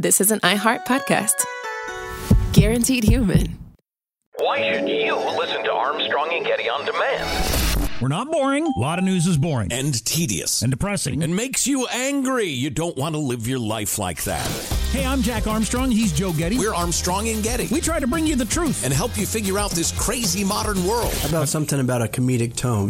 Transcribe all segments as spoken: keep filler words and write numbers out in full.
this is an iHeart podcast. Guaranteed human. Why should you listen to Armstrong and Getty on demand? We're not boring. A lot of news is boring. And tedious. And depressing. And makes you angry. You don't want to live your life like that. Hey, I'm Jack Armstrong. He's Joe Getty. We're Armstrong and Getty. We try to bring you the truth. And help you figure out this crazy modern world. How about something about a comedic tone?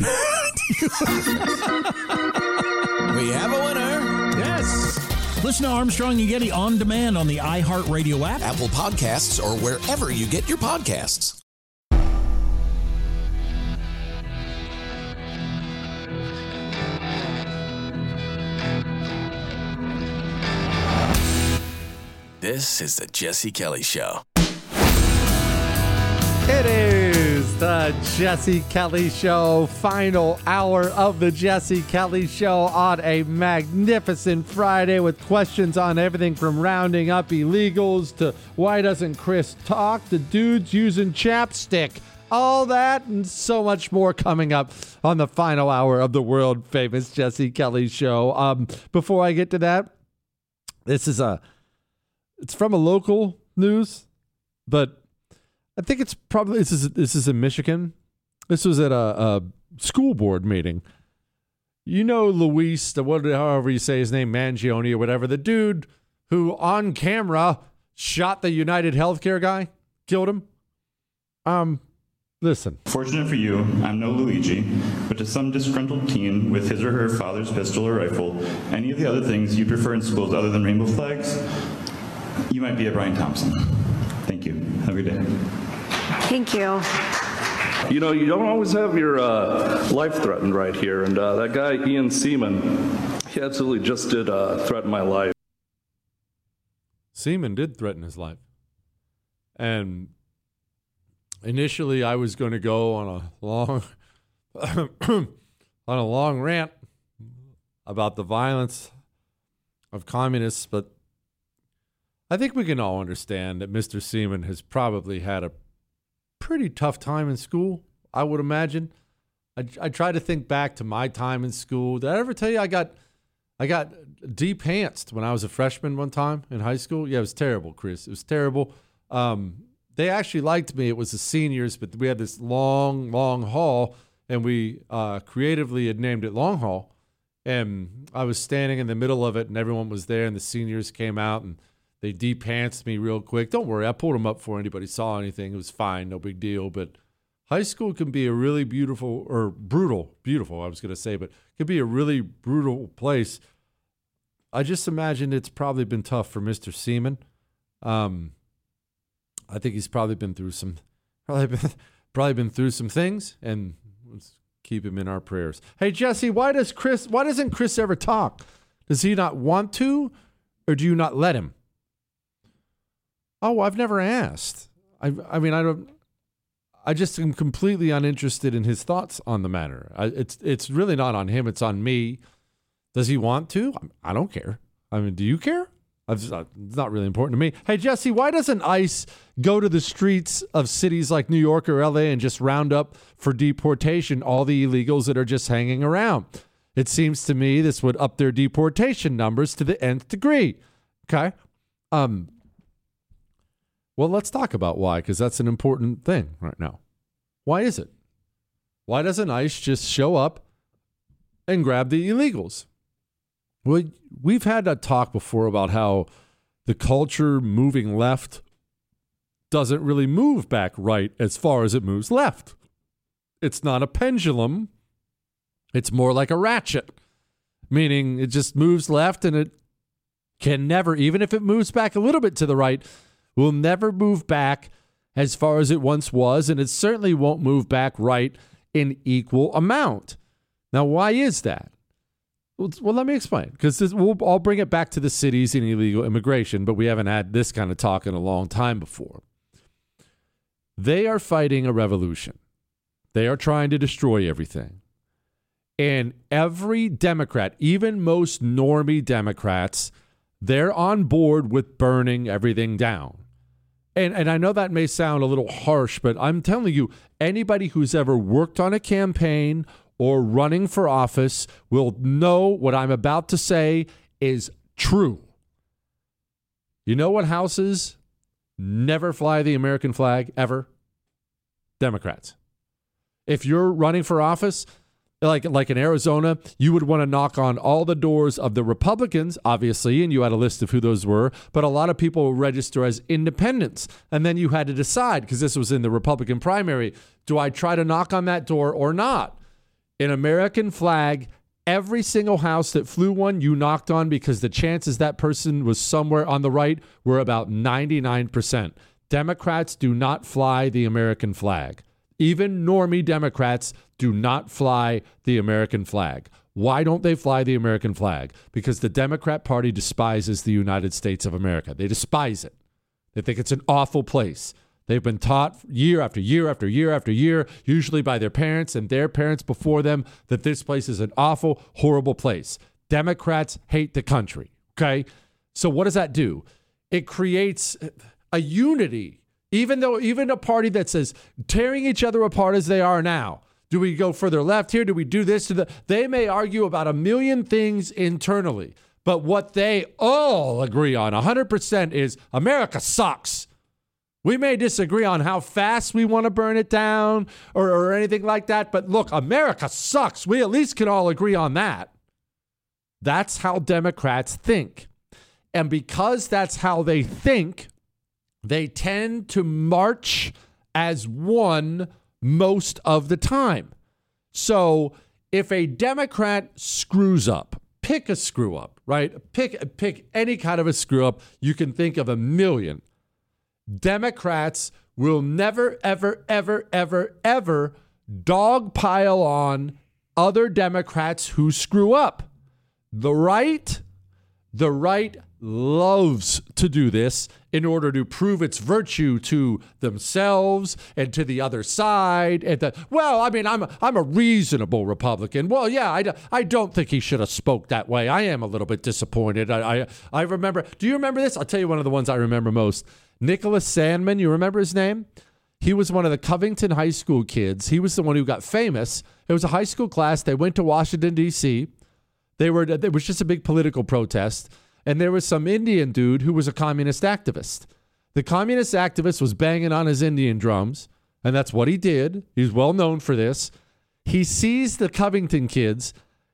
We have a winner. Yes. Listen to Armstrong and Getty on demand on the iHeartRadio app, Apple Podcasts, or wherever you get your podcasts. This is the Jesse Kelly Show. It is the Jesse Kelly Show, final hour of the Jesse Kelly Show on a magnificent Friday with questions on everything from rounding up illegals to why doesn't Chris talk to dudes using chapstick. All that and so much more coming up on the final hour of the world famous Jesse Kelly Show. Um, before I get to that, this is a, it's from a local news, but I think it's probably, this is this is in Michigan. This was at a, a school board meeting. You know Luis, the what, however you say his name, Mangione or whatever, the dude who on camera shot the United Healthcare guy, killed him. Um, listen. Fortunate for you, I'm no Luigi, but to some disgruntled teen with his or her father's pistol or rifle, any of the other things you prefer in schools other than rainbow flags, you might be a Brian Thompson. Thank you. Have a good day. Thank you. You know, you don't always have your uh, life threatened right here. And uh, that guy, Ian Seaman, he absolutely just did uh, threaten my life. Seaman did threaten his life. And initially I was going to go on a long on a long rant about the violence of communists, but I think we can all understand that Mister Seaman has probably had a pretty tough time in school, I would imagine. I, I try to think back to my time in school. Did I ever tell you I got I got de-pantsed when I was a freshman one time in high school? Yeah, it was terrible, Chris. It was terrible. Um, they actually liked me. It was the seniors, but we had this long, long hall, and we uh, creatively had named it Long Hall. And I was standing in the middle of it, and everyone was there, and the seniors came out, and they de-pantsed me real quick. Don't worry, I pulled them up before anybody saw anything. It was fine, no big deal. But high school can be a really beautiful, or brutal, beautiful, I was going to say, but it can be a really brutal place. I just imagine it's probably been tough for Mister Seaman. Um, I think he's probably been through some, probably been, probably been through some things, and let's keep him in our prayers. Hey, Jesse, why does Chris, why doesn't Chris ever talk? Does he not want to, or do you not let him? Oh, I've never asked. I, I mean, I don't. I just am completely uninterested in his thoughts on the matter. I, it's it's really not on him. It's on me. Does he want to? I don't care. I mean, do you care? I've, it's not really important to me. Hey, Jesse, why doesn't ICE go to the streets of cities like New York or L A and just round up for deportation all the illegals that are just hanging around? It seems to me this would up their deportation numbers to the nth degree. Okay. Um. Well, let's talk about why, because that's an important thing right now. Why is it? Why doesn't ICE just show up and grab the illegals? Well, we've had a talk before about how the culture moving left doesn't really move back right as far as it moves left. It's not a pendulum. It's more like a ratchet, meaning it just moves left and it can never, even if it moves back a little bit to the right, will never move back as far as it once was, and it certainly won't move back right in equal amount. Now, why is that? Well, well let me explain, because we'll I'll bring it back to the cities and illegal immigration, but we haven't had this kind of talk in a long time before. They are fighting a revolution. They are trying to destroy everything. And every Democrat, even most normie Democrats, they're on board with burning everything down. And and I know that may sound a little harsh, but I'm telling you, anybody who's ever worked on a campaign or running for office will know what I'm about to say is true. You know what houses never fly the American flag ever? Democrats. If you're running for office, like like in Arizona, you would want to knock on all the doors of the Republicans, obviously, and you had a list of who those were, but a lot of people register as independents. And then you had to decide, because this was in the Republican primary, do I try to knock on that door or not? In American flag, every single house that flew one, you knocked on, because the chances that person was somewhere on the right were about ninety-nine percent. Democrats do not fly the American flag. Even normie Democrats do not fly the American flag. Why don't they fly the American flag? Because the Democrat Party despises the United States of America. They despise it. They think it's an awful place. They've been taught year after year after year after year, usually by their parents and their parents before them, that this place is an awful, horrible place. Democrats hate the country, okay? So what does that do? It creates a unity. Even though, even a party that says tearing each other apart as they are now, do we go further left here? Do we do this? To the, they may argue about a million things internally, but what they all agree on one hundred percent is America sucks. We may disagree on how fast we want to burn it down or, or anything like that, but look, America sucks. We at least can all agree on that. That's how Democrats think. And because that's how they think, they tend to march as one most of the time. So if a Democrat screws up, pick a screw up, right? Pick, pick any kind of a screw up. You can think of a million. Democrats will never, ever, ever, ever, ever dogpile on other Democrats who screw up. The right, the right loves to do this in order to prove its virtue to themselves and to the other side. And the, well, I mean, I'm a, I'm a reasonable Republican. Well, yeah, I, I don't think he should have spoke that way. I am a little bit disappointed. I, I I remember. Do you remember this? I'll tell you one of the ones I remember most. Nicholas Sandmann, you remember his name? He was one of the Covington High School kids. He was the one who got famous. It was a high school class. They went to Washington, D C. They were. It was just a big political protest. And there was some Indian dude who was a communist activist. The communist activist was banging on his Indian drums, and that's what he did. He's well known for this. He sees the Covington kids.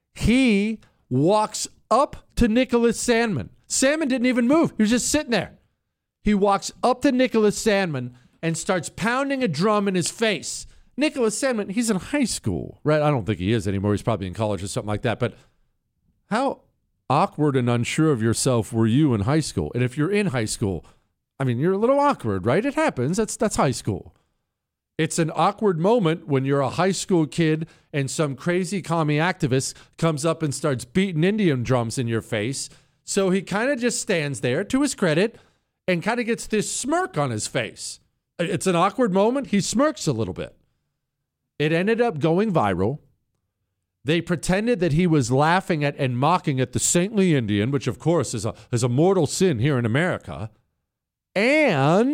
He walks up to Nicholas Sandmann. Sandmann didn't even move. He was just sitting there. He walks up to Nicholas Sandmann and starts pounding a drum in his face. Nicholas Sandmann, he's in high school, right? I don't think he is anymore. He's probably in college or something like that. But how awkward and unsure of yourself were you in high school? And if you're in high school, I mean, you're a little awkward, right? It happens. That's that's high school. It's an awkward moment when you're a high school kid and some crazy commie activist comes up and starts beating Indian drums in your face. So he kind of just stands there, to his credit, and kind of gets this smirk on his face. It's an awkward moment. He smirks a little bit. It ended up going viral. They pretended that he was laughing at and mocking at the saintly Indian, which, of course, is a, is a mortal sin here in America. And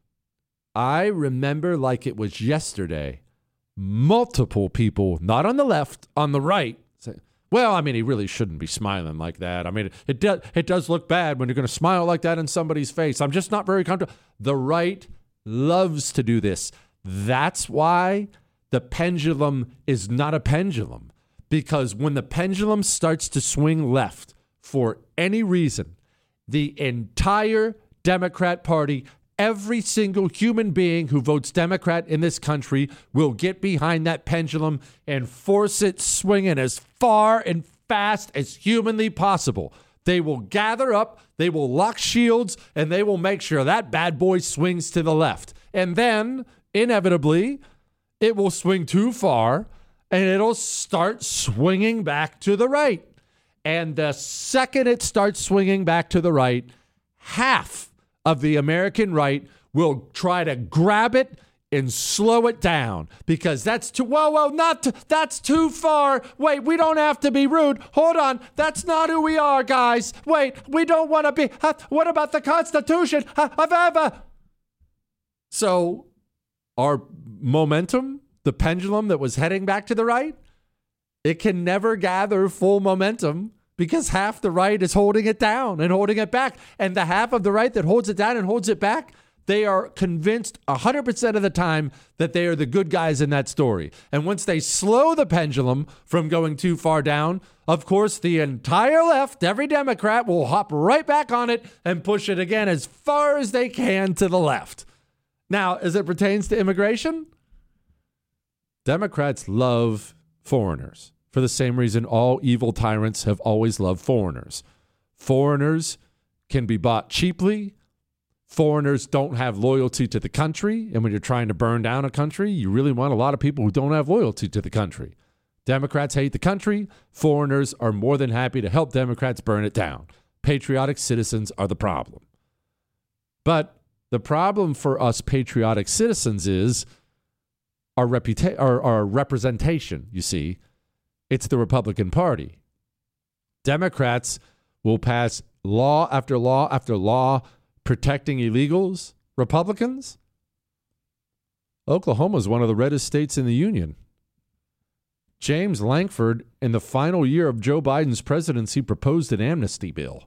I remember like it was yesterday, multiple people, not on the left, on the right, say, well, I mean, he really shouldn't be smiling like that. I mean, it, do, it does look bad when you're going to smile like that in somebody's face. I'm just not very comfortable. The right loves to do this. That's why the pendulum is not a pendulum. Because when the pendulum starts to swing left for any reason, the entire Democrat Party, every single human being who votes Democrat in this country will get behind that pendulum and force it swinging as far and fast as humanly possible. They will gather up, they will lock shields, and they will make sure that bad boy swings to the left. And then, inevitably, it will swing too far, and it'll start swinging back to the right. And the second it starts swinging back to the right, half of the American right will try to grab it and slow it down because that's too, whoa, whoa, not, to, that's too far. Wait, we don't have to be rude. Hold on. That's not who we are, guys. Wait, we don't want to be, uh, what about the Constitution? Uh, uh, uh. So our momentum, the pendulum that was heading back to the right, it can never gather full momentum because half the right is holding it down and holding it back. And the half of the right that holds it down and holds it back, they are convinced one hundred percent of the time that they are the good guys in that story. And once they slow the pendulum from going too far down, of course, the entire left, every Democrat, will hop right back on it and push it again as far as they can to the left. Now, as it pertains to immigration, Democrats love foreigners for the same reason all evil tyrants have always loved foreigners. Foreigners can be bought cheaply. Foreigners don't have loyalty to the country. And when you're trying to burn down a country, you really want a lot of people who don't have loyalty to the country. Democrats hate the country. Foreigners are more than happy to help Democrats burn it down. Patriotic citizens are the problem. But the problem for us patriotic citizens is our, reputa- our, our representation, you see. It's the Republican Party. Democrats will pass law after law after law protecting illegals. Republicans? Oklahoma is one of the reddest states in the union. James Lankford, in the final year of Joe Biden's presidency, proposed an amnesty bill.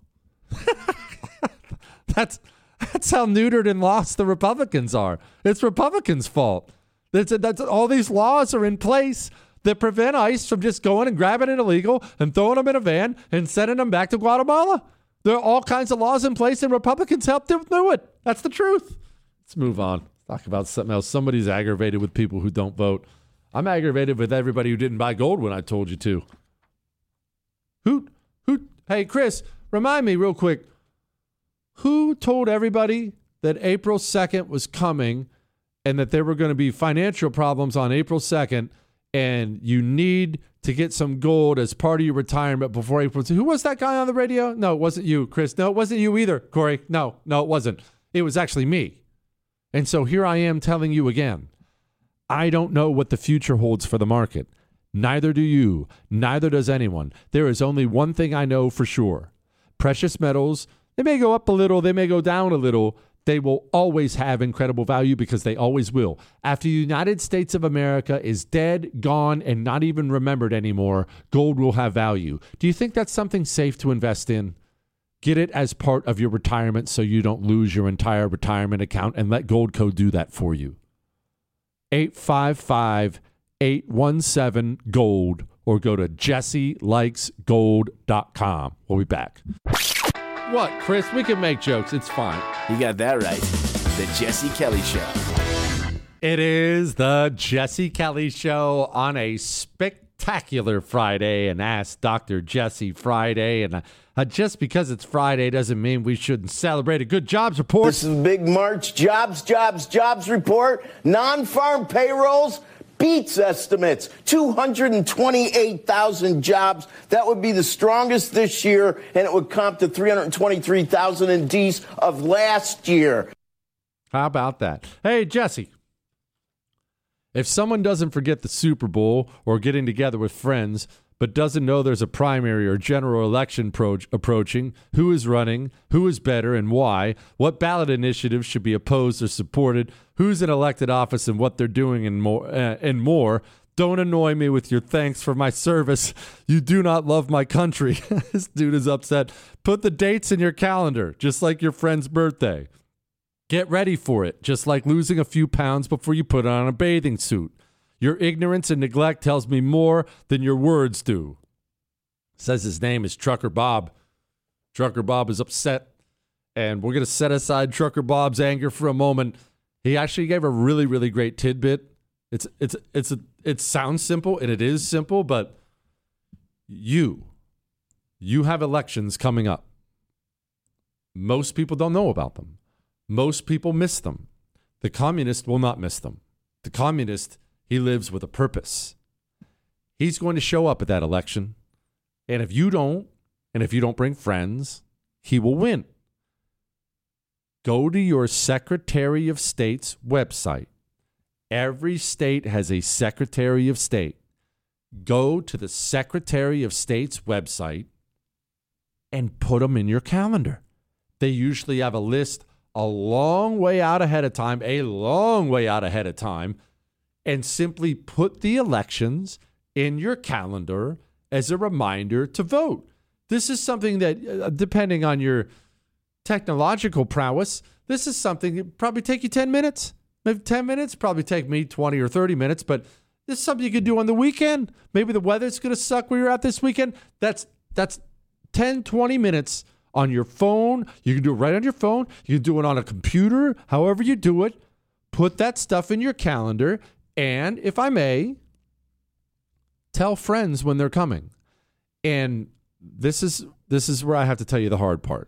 that's that's how neutered and lost the Republicans are. It's Republicans' fault. That's, that's all these laws are in place that prevent ICE from just going and grabbing an illegal and throwing them in a van and sending them back to Guatemala. There are all kinds of laws in place, and Republicans helped them do it. That's the truth. Let's move on. Talk about something else. Somebody's aggravated with people who don't vote. I'm aggravated with everybody who didn't buy gold when I told you to. Who, who, hey, Chris, remind me real quick. Who told everybody that April second was coming and that there were going to be financial problems on April second and you need to get some gold as part of your retirement before April second? Who was that guy on the radio? No, it wasn't you, Chris. No, it wasn't you either, Corey. No, no, it wasn't. It was actually me. And so here I am telling you again. I don't know what the future holds for the market. Neither do you. Neither does anyone. There is only one thing I know for sure. Precious metals, they may go up a little, they may go down a little. They will always have incredible value because they always will. After the United States of America is dead, gone, and not even remembered anymore, gold will have value. Do you think that's something safe to invest in? Get it as part of your retirement so you don't lose your entire retirement account, and let Goldco do that for you. eight five five, eight one seven, GOLD or go to jesse likes gold dot com. We'll be back. What, Chris? We can make jokes. It's fine. You got that right. The Jesse Kelly Show. It is the Jesse Kelly Show on a spectacular Friday, and Ask Doctor Jesse Friday. And uh, just because it's Friday doesn't mean we shouldn't celebrate a good jobs report. This is Big March jobs, jobs, jobs report. Non-farm payrolls beats estimates. two hundred twenty-eight thousand jobs. That would be the strongest this year, and it would comp to three hundred twenty-three thousand in D's of last year. How about that? Hey, Jesse. If someone doesn't forget the Super Bowl or getting together with friends, but doesn't know there's a primary or general election pro- approaching, who is running, who is better and why, what ballot initiatives should be opposed or supported, who's in elected office and what they're doing and more, uh, and more, don't annoy me with your thanks for my service. You do not love my country. This dude is upset. Put the dates in your calendar, just like your friend's birthday. Get ready for it, just like losing a few pounds before you put on a bathing suit. Your ignorance and neglect tells me more than your words do. Says his name is Trucker Bob. Trucker Bob is upset, and we're going to set aside Trucker Bob's anger for a moment. He actually gave a really, really great tidbit. It's it's it's a, it sounds simple, and it is simple, but you, you have elections coming up. Most people don't know about them. Most people miss them. The communist will not miss them. The communist, he lives with a purpose. He's going to show up at that election. And if you don't, and if you don't bring friends, he will win. Go to your Secretary of State's website. Every state has a Secretary of State. Go to the Secretary of State's website and put them in your calendar. They usually have a list a long way out ahead of time, a long way out ahead of time, and simply put the elections in your calendar as a reminder to vote. This is something that, uh, depending on your technological prowess, this is something that probably take you ten minutes. Maybe ten minutes, probably take me twenty or thirty minutes, but this is something you could do on the weekend. Maybe the weather's going to suck where you're at this weekend. That's that's ten, twenty minutes on your phone. You can do it right on your phone. You can do it on a computer, however you do it. Put that stuff in your calendar. And if I may, tell friends when they're coming. And this is this is where I have to tell you the hard part.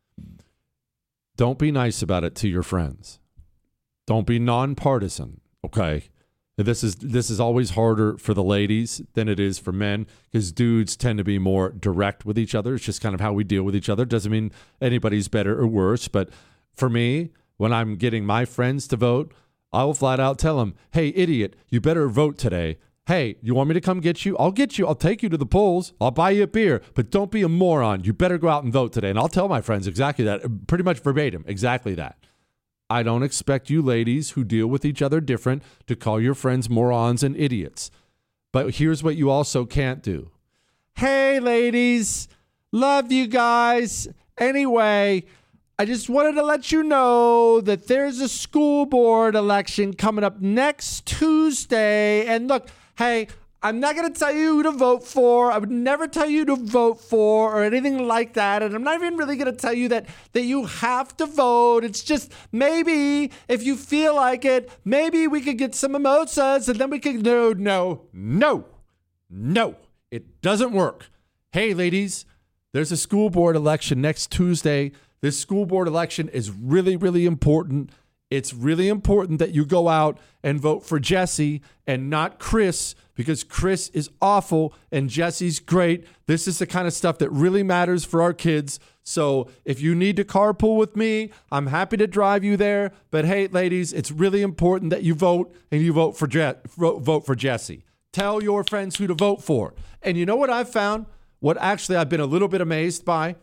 Don't be nice about it to your friends. Don't be nonpartisan, okay? This is this is always harder for the ladies than it is for men because dudes tend to be more direct with each other. It's just kind of how we deal with each other. Doesn't mean anybody's better or worse. But for me, when I'm getting my friends to vote, I will flat out tell them, hey, idiot, you better vote today. Hey, you want me to come get you? I'll get you. I'll take you to the polls. I'll buy you a beer. But don't be a moron. You better go out and vote today. And I'll tell my friends exactly that, pretty much verbatim, exactly that. I don't expect you ladies who deal with each other different to call your friends morons and idiots. But here's what you also can't do. Hey, ladies, love you guys. Anyway, I just wanted to let you know that there's a school board election coming up next Tuesday. And look, hey, I'm not going to tell you who to vote for. I would never tell you to vote for or anything like that. And I'm not even really going to tell you that, that you have to vote. It's just maybe if you feel like it, maybe we could get some mimosas and then we could. No, no, no, no. It doesn't work. Hey, ladies, there's a school board election next Tuesday. This school board election is really, really important. It's really important that you go out and vote for Jesse and not Chris, because Chris is awful and Jesse's great. This is the kind of stuff that really matters for our kids. So if you need to carpool with me, I'm happy to drive you there. But hey, ladies, it's really important that you vote and you vote for Je- vote for Jesse. Tell your friends who to vote for. And you know what I've found? What actually I've been a little bit amazed by?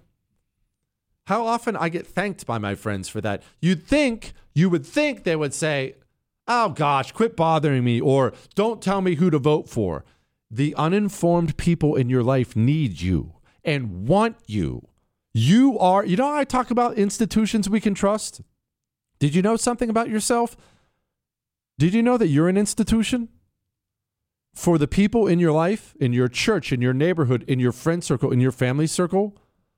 How often I get thanked by my friends for that. You'd think, you would think they would say, oh gosh, quit bothering me, or don't tell me who to vote for. The uninformed people in your life need you and want you. You are, you know how I talk about institutions we can trust? Did you know something about yourself? Did you know that you're an institution? For the people in your life, in your church, in your neighborhood, in your friend circle, in your family circle,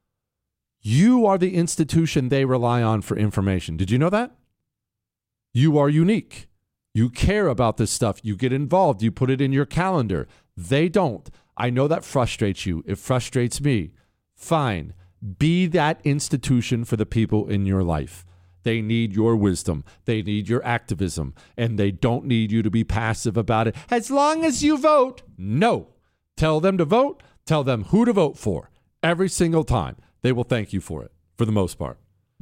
you are the institution they rely on for information. Did you know that? You are unique. You care about this stuff. You get involved. You put it in your calendar. They don't. I know that frustrates you. It frustrates me. Fine. Be that institution for the people in your life. They need your wisdom. They need your activism. And they don't need you to be passive about it. As long as you vote. No. Tell them to vote. Tell them who to vote for. Every single time. They will thank you for it, for the most part.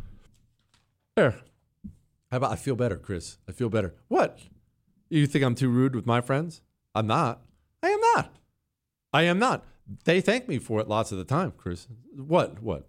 There. How about I feel better, Chris? I feel better. What? You think I'm too rude with my friends? I'm not. I am not. I am not. They thank me for it lots of the time, Chris. What? What?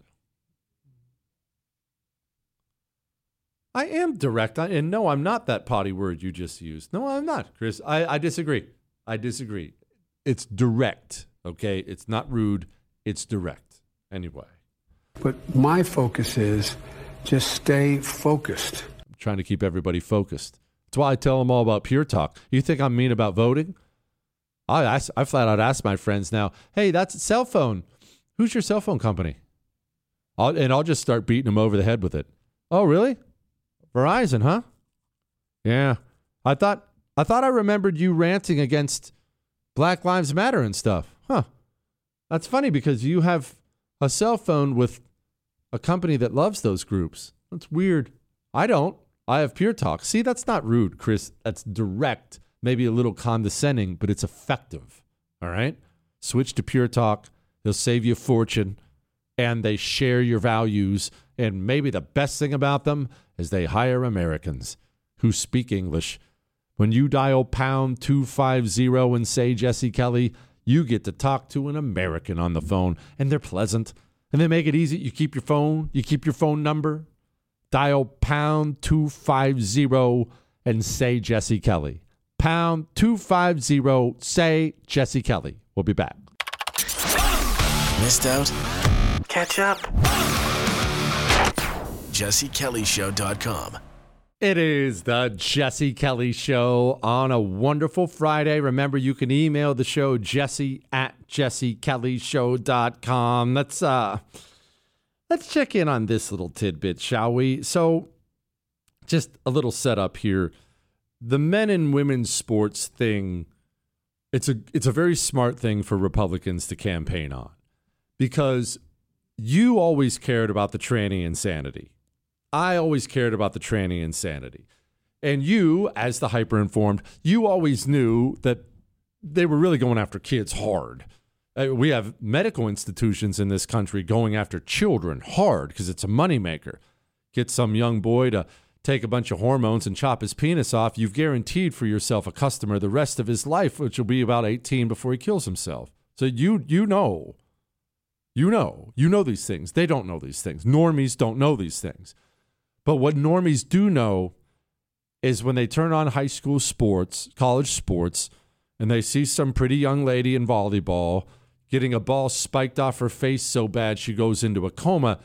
I am direct. I, and no, I'm not that potty word you just used. No, I'm not, Chris. I, I disagree. I disagree. It's direct, okay? It's not rude. It's direct. Anyway. But my focus is just stay focused. I'm trying to keep everybody focused. That's why I tell them all about Pure Talk. You think I'm mean about voting? I ask, I flat out ask my friends now, hey, that's a cell phone. Who's your cell phone company? I'll, and I'll just start beating them over the head with it. Oh, really? Verizon, huh? Yeah. I thought I thought I remembered you ranting against Black Lives Matter and stuff. Huh. That's funny because you have a cell phone with a company that loves those groups. That's weird. I don't. I have Pure Talk. See, that's not rude, Chris. That's direct, maybe a little condescending, but it's effective. All right? Switch to Pure Talk. They'll save you a fortune, and they share your values. And maybe the best thing about them is they hire Americans who speak English. When you dial pound two five zero and say Jesse Kelly, you get to talk to an American on the phone, and they're pleasant, and they make it easy. You keep your phone, you keep your phone number, dial pound two five zero and say Jesse Kelly. Pound two five zero, say Jesse Kelly. We'll be back. Missed out? catch up. Jesse Kelly Show dot com. It is the Jesse Kelly Show on a wonderful Friday. Remember, you can email the show, Jesse at Jesse Kelly Show dot com. Let's, uh, let's check in on this little tidbit, shall we? So, just a little setup here. The men and women's sports thing, it's a it's a very smart thing for Republicans to campaign on, because you always cared about the tranny insanity. I always cared about the tranny insanity. And you, as the hyper-informed, you always knew that they were really going after kids hard. Uh, we have medical institutions in this country going after children hard because it's a moneymaker. Get some young boy to take a bunch of hormones and chop his penis off, you've guaranteed for yourself a customer the rest of his life, which will be about eighteen before he kills himself. So you you know, you know, you know these things. They don't know these things. Normies don't know these things. But what normies do know is when they turn on high school sports, college sports, and they see some pretty young lady in volleyball getting a ball spiked off her face so bad she goes into a coma,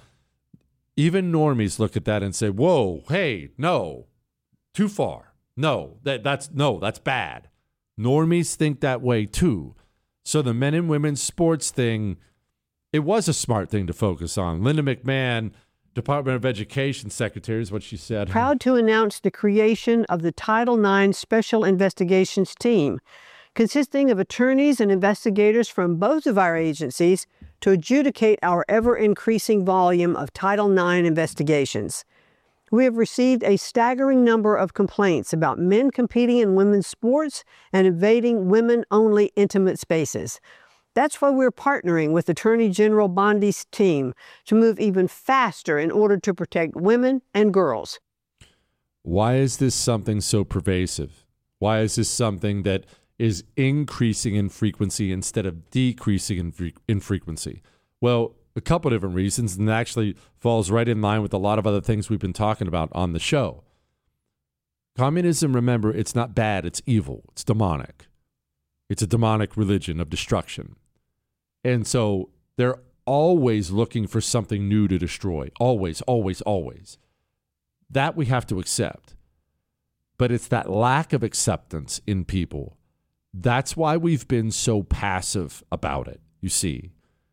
even normies look at that and say, whoa, hey, no, too far. No, that, that's no, that's bad. Normies think that way too. So the men and women's sports thing, it was a smart thing to focus on. Linda McMahon, Department of Education Secretary, is what she said. Proud to announce the creation of the Title nine Special Investigations Team, consisting of attorneys and investigators from both of our agencies to adjudicate our ever-increasing volume of Title nine investigations. We have received a staggering number of complaints about men competing in women's sports and invading women-only intimate spaces. That's why we're partnering with Attorney General Bondi's team to move even faster in order to protect women and girls. Why is this something so pervasive? Why is this something that is increasing in frequency instead of decreasing in, fre- in frequency? Well, a couple of different reasons, and it actually falls right in line with a lot of other things we've been talking about on the show. Communism, remember, it's not bad, it's evil, it's demonic. It's a demonic religion of destruction. And so they're always looking for something new to destroy. Always, always, always. That we have to accept. But it's that lack of acceptance in people. That's why we've been so passive about it, you see.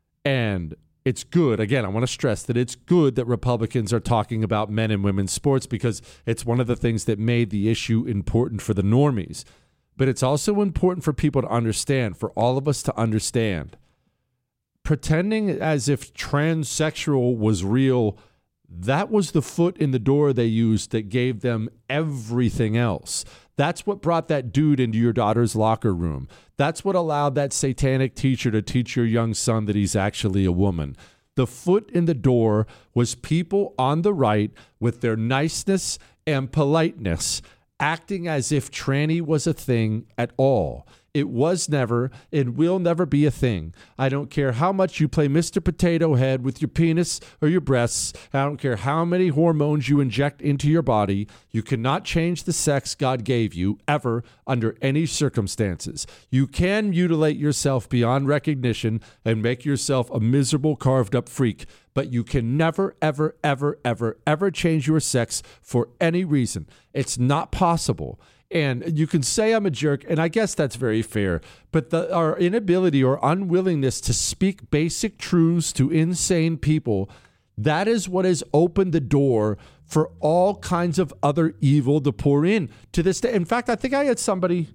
And it's good. Again, I want to stress that it's good that Republicans are talking about men and women's sports because it's one of the things that made the issue important for the normies. But it's also important for people to understand, for all of us to understand. Pretending as if transsexual was real, that was the foot in the door they used that gave them everything else. That's what brought that dude into your daughter's locker room. That's what allowed that satanic teacher to teach your young son that he's actually a woman. The foot in the door was people on the right with their niceness and politeness acting as if tranny was a thing at all. It was never, it will never be a thing. I don't care how much you play Mister Potato Head with your penis or your breasts. I don't care how many hormones you inject into your body. You cannot change the sex God gave you, ever, under any circumstances. You can mutilate yourself beyond recognition and make yourself a miserable, carved-up freak, but you can never, ever, ever, ever, ever change your sex for any reason. It's not possible. And you can say I'm a jerk, and I guess that's very fair, but the, our inability or unwillingness to speak basic truths to insane people, that is what has opened the door for all kinds of other evil to pour in to this day. In fact, I think I had somebody,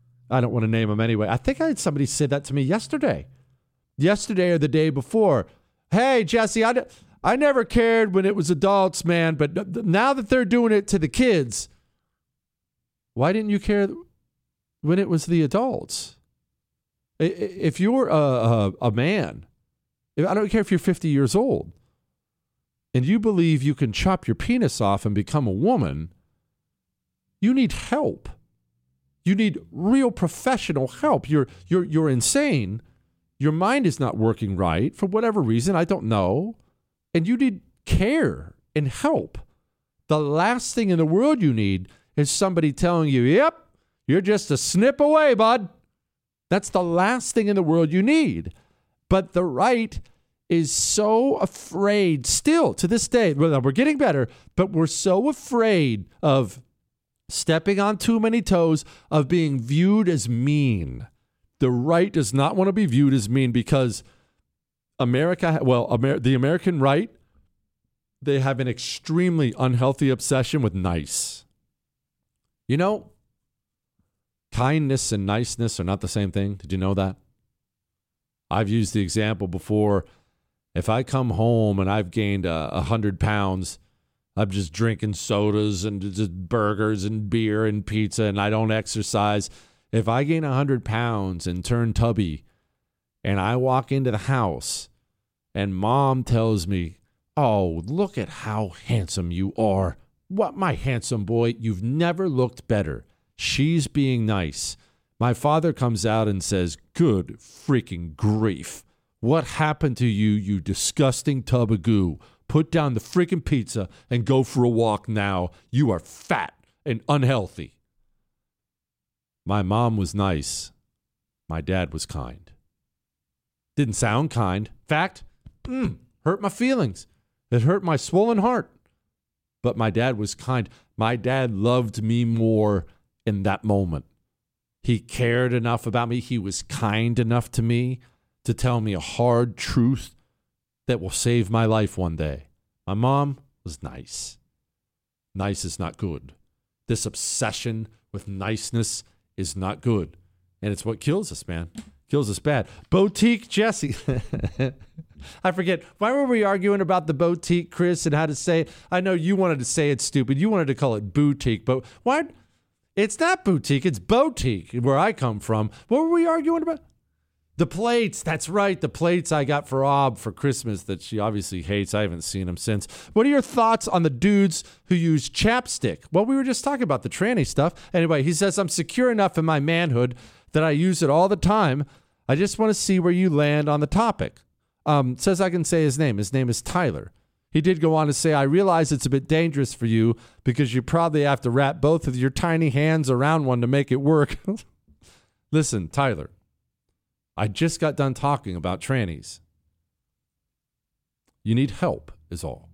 I don't want to name them anyway, I think I had somebody say that to me yesterday. Yesterday or the day before. Hey, Jesse, I, I never cared when it was adults, man, but now that they're doing it to the kids, why didn't you care when it was the adults? If you're a, a, a man, I don't care if you're fifty years old, and you believe you can chop your penis off and become a woman, you need help. You need real professional help. You're you're you're insane. Your mind is not working right for whatever reason, I don't know, and you need care and help. The last thing in the world you need is somebody telling you, yep, you're just a snip away, bud. That's the last thing in the world you need. But the right is so afraid still to this day. Well, we're getting better, but we're so afraid of stepping on too many toes, of being viewed as mean. The right does not want to be viewed as mean because America, well, Amer- the American right, they have an extremely unhealthy obsession with nice. You know, kindness and niceness are not the same thing. Did you know that? I've used the example before. If I come home and I've gained a uh, hundred pounds, I'm just drinking sodas and just burgers and beer and pizza and I don't exercise. If I gain a hundred pounds and turn tubby and I walk into the house and mom tells me, oh, look at how handsome you are. What, my handsome boy, you've never looked better. She's being nice. My father comes out and says, good freaking grief. What happened to you, you disgusting tub of goo? Put down the freaking pizza and go for a walk now. You are fat and unhealthy. My mom was nice. My dad was kind. Didn't sound kind. Fact, mm, hurt my feelings. It hurt my swollen heart. But my dad was kind. My dad loved me more in that moment. He cared enough about me. He was kind enough to me to tell me a hard truth that will save my life one day. My mom was nice. Nice is not good. This obsession with niceness is not good. And it's what kills us, man. Kills us bad. Boutique Jesse. I forget. Why were we arguing about the boutique, Chris, and how to say it? I know you wanted to say it stupid. You wanted to call it boutique, but why? It's not boutique. It's boutique, where I come from. What were we arguing about? The plates. That's right. The plates I got for Ob for Christmas that she obviously hates. I haven't seen them since. What are your thoughts on the dudes who use chapstick? Well, we were just talking about the tranny stuff. Anyway, he says, I'm secure enough in my manhood that I use it all the time. I just want to see where you land on the topic. Um, says I can say his name. His name is Tyler. He did go on to say, I realize it's a bit dangerous for you because you probably have to wrap both of your tiny hands around one to make it work. Listen, Tyler, I just got done talking about trannies. You need help is all.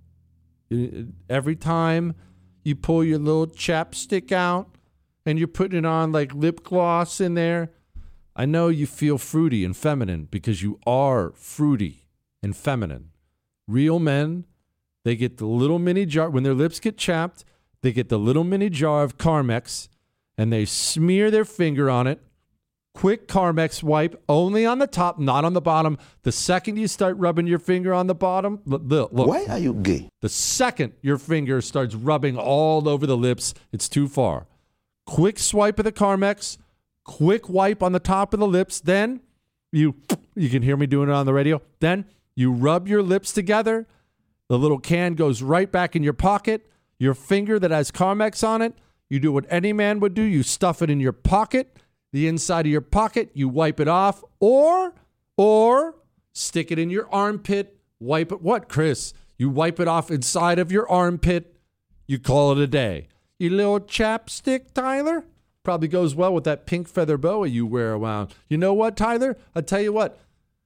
Every time you pull your little chapstick out and you're putting it on like lip gloss in there, I know you feel fruity and feminine because you are fruity and feminine. Real men, they get the little mini jar. When their lips get chapped, they get the little mini jar of Carmex and they smear their finger on it. Quick Carmex wipe, only on the top, not on the bottom. The second you start rubbing your finger on the bottom, look, look. Why are you gay? The second your finger starts rubbing all over the lips, it's too far. Quick swipe of the Carmex, quick wipe on the top of the lips. Then you, you can hear me doing it on the radio. Then you rub your lips together. The little can goes right back in your pocket. Your finger that has Carmex on it, you do what any man would do. You stuff it in your pocket. The inside of your pocket, you wipe it off, or, or stick it in your armpit, wipe it. What, Chris? You wipe it off inside of your armpit, you call it a day. You little chapstick, Tyler? Probably goes well with that pink feather boa you wear around. You know what, Tyler? I'll tell you what.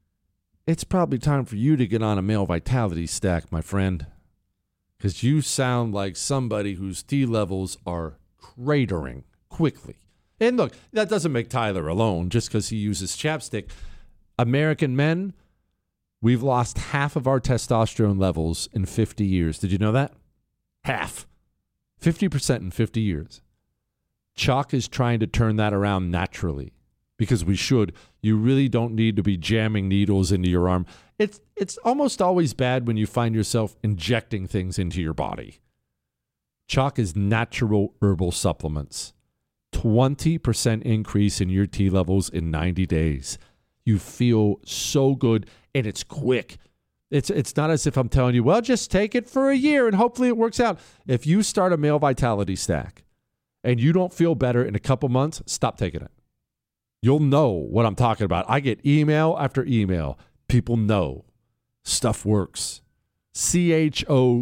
It's probably time for you to get on a male vitality stack, my friend. Because you sound like somebody whose T levels are cratering quickly. And look, that doesn't make Tyler alone just because he uses chapstick. American men, we've lost half of our testosterone levels in fifty years. Did you know that? Half. fifty percent in fifty years. Chalk is trying to turn that around naturally because we should. You really don't need to be jamming needles into your arm. It's, it's almost always bad when you find yourself injecting things into your body. Chalk is natural herbal supplements. twenty percent increase in your T levels in ninety days. You feel so good, and it's quick. It's it's not as if I'm telling you, well, just take it for a year and hopefully it works out. If you start a male vitality stack and you don't feel better in a couple months, stop taking it. You'll know what I'm talking about. I get email after email. People know stuff works. C H O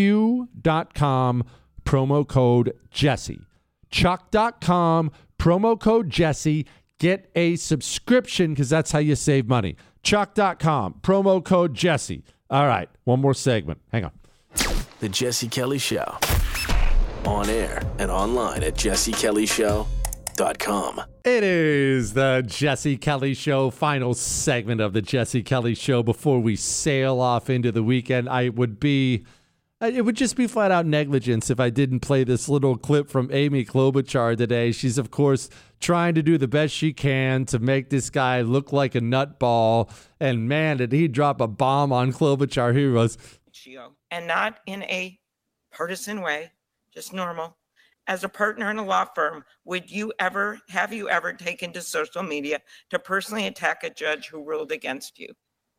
Q dot com, promo code Jesse. Chalk dot com, promo code Jesse. Get a subscription because that's how you save money. Chuck dot com, promo code Jesse. All right, one more segment. Hang on. The Jesse Kelly Show. On air and online at jesse kelly show dot com. It is the Jesse Kelly Show, final segment of the Jesse Kelly Show before we sail off into the weekend. I would be, it would just be flat out negligence if I didn't play this little clip from Amy Klobuchar today. She's, of course, trying to do the best she can to make this guy look like a nutball. And man, did he drop a bomb on Klobuchar. He was. And not in a partisan way, just normal. As a partner in a law firm, would you ever, have you ever taken to social media to personally attack a judge who ruled against you?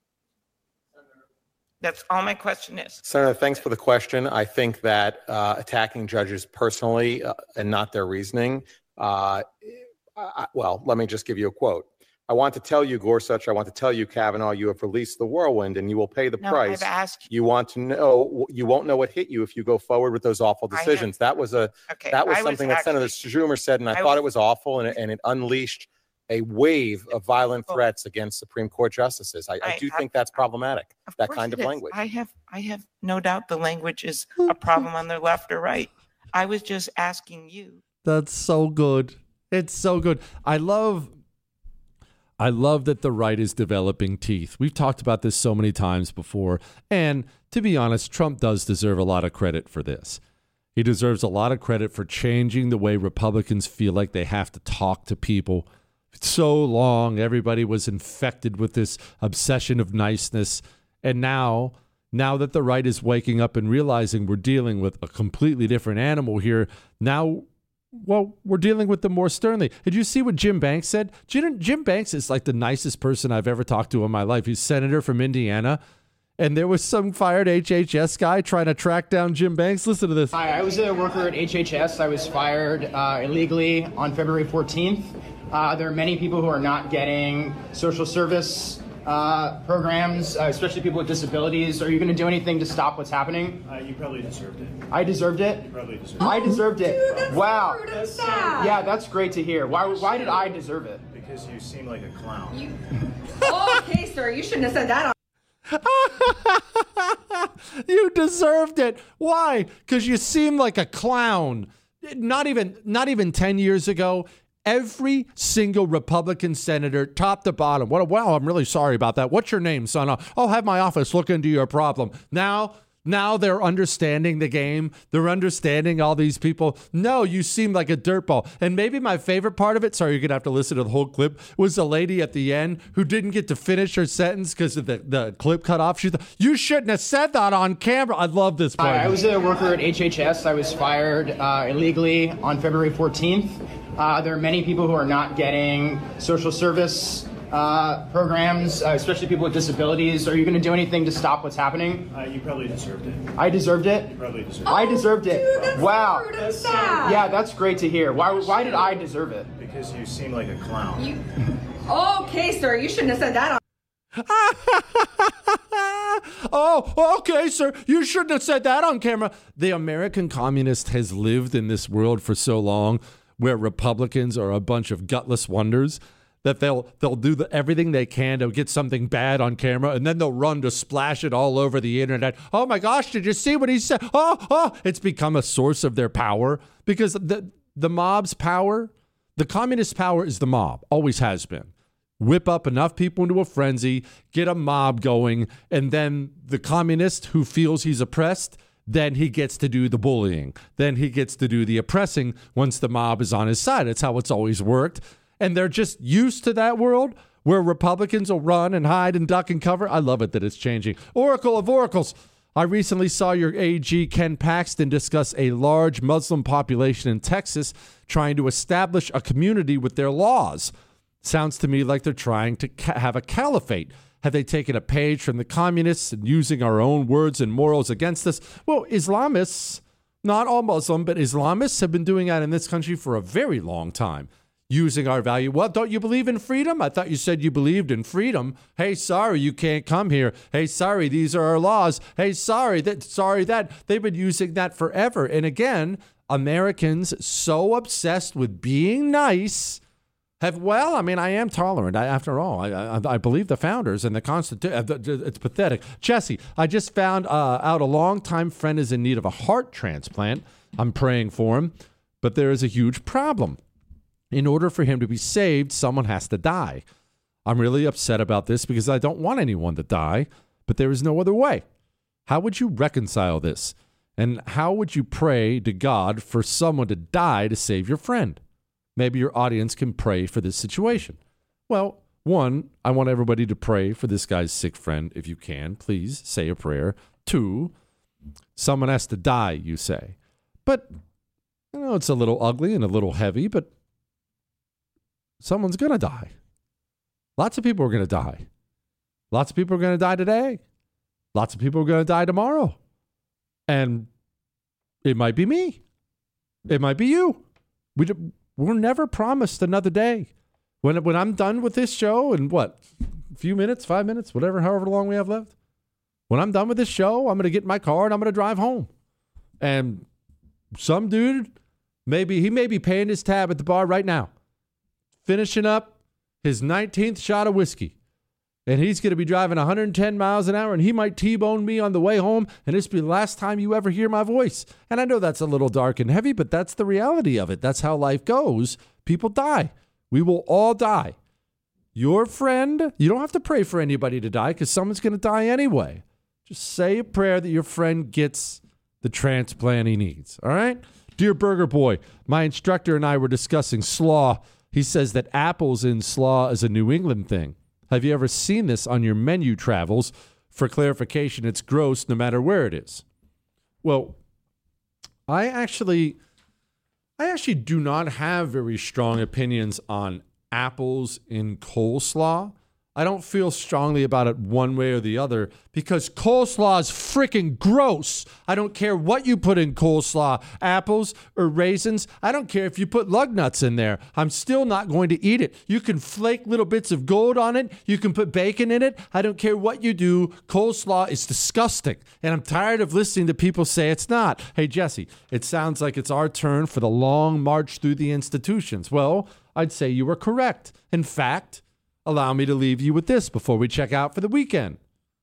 That's all my question is. Senator, thanks for the question. I think that uh, attacking judges personally uh, and not their reasoning, uh, I, well, let me just give you a quote. I want to tell you, Gorsuch, I want to tell you, Kavanaugh, you have released the whirlwind and you will pay the no, price. I've asked you. You want to know, you won't know what hit you if you go forward with those awful decisions. Have, that was a, okay, that was I something was that actually, Senator Schumer said, and I, I thought was, it was awful, and it, and it unleashed a wave of violent threats against Supreme Court justices. I, I, I do I, think that's problematic, that kind of language. I have, I have no doubt the language is a problem on the left or right. I was just asking you. That's so good. It's so good. I love... I love that the right is developing teeth. We've talked about this so many times before. And to be honest, Trump does deserve a lot of credit for this. He deserves a lot of credit for changing the way Republicans feel like they have to talk to people. So long, everybody was infected with this obsession of niceness. And now, now that the right is waking up and realizing we're dealing with a completely different animal here, now well, we're dealing with them more sternly. Did you see what Jim Banks said? Jim, Jim Banks is like the nicest person I've ever talked to in my life. He's senator from Indiana. And there was some fired H H S guy trying to track down Jim Banks. Listen to this. Hi, I was a worker at H H S. I was fired uh, illegally on February fourteenth. Uh, there are many people who are not getting social service uh, programs, uh, especially people with disabilities. Are you going to do anything to stop what's happening? Uh, you probably deserved it. I deserved it? You probably deserved it. I deserved it. Dude, that's wow. So that's sad. Yeah, that's great to hear. Why Why did I deserve it? Because you seem like a clown. You... okay, sir, you shouldn't have said that on. You deserved it. Why? Because you seem like a clown. Not even, not even ten years ago, every single Republican senator, top to bottom. What? Wow, I'm really sorry about that. What's your name, son? I'll have my office look into your problem. Now, now they're understanding the game. They're understanding all these people. No, you seem like a dirtball. And maybe my favorite part of it, sorry, you're going to have to listen to the whole clip, was the lady at the end who didn't get to finish her sentence because of the, the clip cut off. She thought, you shouldn't have said that on camera. I love this part. Hi, I was a worker at H H S. I was fired uh, illegally on February fourteenth. Uh, there are many people who are not getting social service uh, programs, uh, especially people with disabilities. Are you going to do anything to stop what's happening? Uh, you probably deserved it. I deserved it? You probably deserved it. I deserved it. Dude, that's wow. So that's sad. Yeah, that's great to hear. Why Why did I deserve it? Because you seem like a clown. You... okay, sir, you shouldn't have said that on. Oh, okay, sir. You shouldn't have said that on camera. The American communist has lived in this world for so long where Republicans are a bunch of gutless wonders that they'll they'll do the, everything they can to get something bad on camera, and then they'll run to splash it all over the internet. Oh my gosh, did you see what he said? Oh, oh, it's become a source of their power because the the mob's power, the communist power is the mob, always has been. Whip up enough people into a frenzy, get a mob going, and then the communist who feels he's oppressed, then he gets to do the bullying. Then he gets to do the oppressing once the mob is on his side. It's how it's always worked. And they're just used to that world where Republicans will run and hide and duck and cover. I love it that it's changing. Oracle of Oracles. I recently saw your A G Ken Paxton discuss a large Muslim population in Texas trying to establish a community with their laws. Sounds to me like they're trying to ca- have a caliphate. Have they taken a page from the communists and using our own words and morals against us? Well, Islamists, not all Muslim, but Islamists have been doing that in this country for a very long time, using our value. Well, don't you believe in freedom? I thought you said you believed in freedom. Hey, sorry, you can't come here. Hey, sorry, these are our laws. Hey, sorry, that, sorry, that. They've been using that forever. And again, Americans so obsessed with being nice Have well, I mean, I am tolerant. I, after all, I, I, I believe the founders and the Constitution. It's pathetic. Jesse, I just found uh, out a longtime friend is in need of a heart transplant. I'm praying for him, but there is a huge problem. In order for him to be saved, someone has to die. I'm really upset about this because I don't want anyone to die, but there is no other way. How would you reconcile this? And how would you pray to God for someone to die to save your friend? Maybe your audience can pray for this situation. Well, one, I want everybody to pray for this guy's sick friend. If you can, please say a prayer. Two, someone has to die, you say. But, you know, it's a little ugly and a little heavy, but someone's going to die. Lots of people are going to die. Lots of people are going to die today. Lots of people are going to die tomorrow. And it might be me. It might be you. We We're never promised another day. When when I'm done with this show in what, a few minutes, five minutes, whatever, however long we have left. When I'm done with this show, I'm going to get in my car and I'm going to drive home. And some dude, maybe he may be paying his tab at the bar right now, finishing up his nineteenth shot of whiskey. And he's going to be driving one hundred ten miles an hour, and he might T-bone me on the way home, and this will be the last time you ever hear my voice. And I know that's a little dark and heavy, but that's the reality of it. That's how life goes. People die. We will all die. Your friend, you don't have to pray for anybody to die because someone's going to die anyway. Just say a prayer that your friend gets the transplant he needs, all right? Dear Burger Boy, my instructor and I were discussing slaw. He says that apples in slaw is a New England thing. Have you ever seen this on your menu travels? For clarification, it's gross no matter where it is. Well, I actually, I actually do not have very strong opinions on apples in coleslaw. I don't feel strongly about it one way or the other because coleslaw is freaking gross. I don't care what you put in coleslaw, apples or raisins. I don't care if you put lug nuts in there. I'm still not going to eat it. You can flake little bits of gold on it. You can put bacon in it. I don't care what you do. Coleslaw is disgusting. And I'm tired of listening to people say it's not. Hey, Jesse, it sounds like it's our turn for the long march through the institutions. Well, I'd say you were correct. In fact, allow me to leave you with this before we check out for the weekend.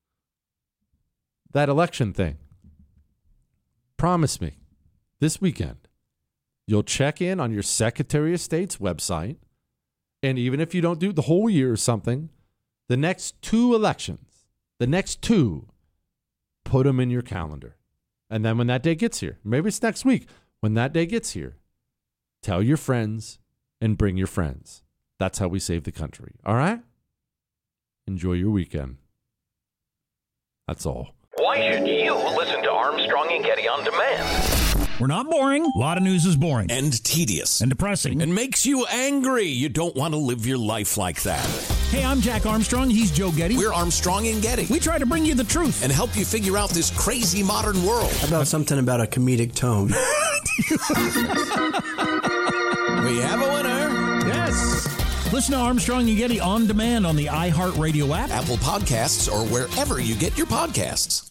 That election thing. Promise me, this weekend, you'll check in on your Secretary of State's website, and even if you don't do the whole year or something, the next two elections, the next two, put them in your calendar. And then when that day gets here, maybe it's next week, when that day gets here, tell your friends and bring your friends. That's how we save the country. All right? Enjoy your weekend. That's all. Why should you listen to Armstrong and Getty on demand? We're not boring. A lot of news is boring. And tedious. And depressing. And makes you angry. You don't want to live your life like that. Hey, I'm Jack Armstrong. He's Joe Getty. We're Armstrong and Getty. We try to bring you the truth. And help you figure out this crazy modern world. How about something about a comedic tone? We have a winner. Yes. Listen to Armstrong and Getty on demand on the iHeartRadio app, Apple Podcasts, or wherever you get your podcasts.